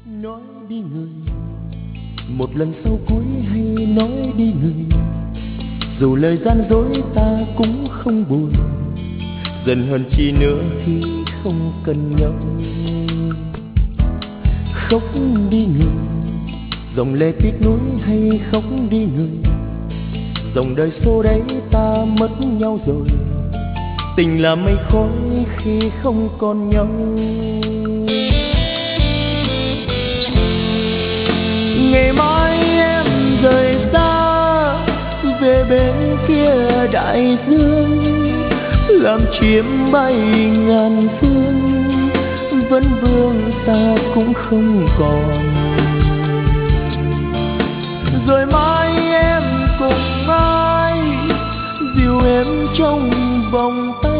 Nói đi người, một lần sau cuối hay nói đi người, dù lời gian dối ta cũng không buồn, dần hơn chi nữa khi không cần nhau. Khóc đi người, dòng lệ tiếc nuối hay khóc đi người, dòng đời xô đấy ta mất nhau rồi, tình là mây khói khi không còn nhau. Ngày mai em rời xa về bên kia đại dương, làm chim bay ngàn phương, vẫn vương ta cũng không còn. Rồi mai em cùng ai dìu em trong vòng tay,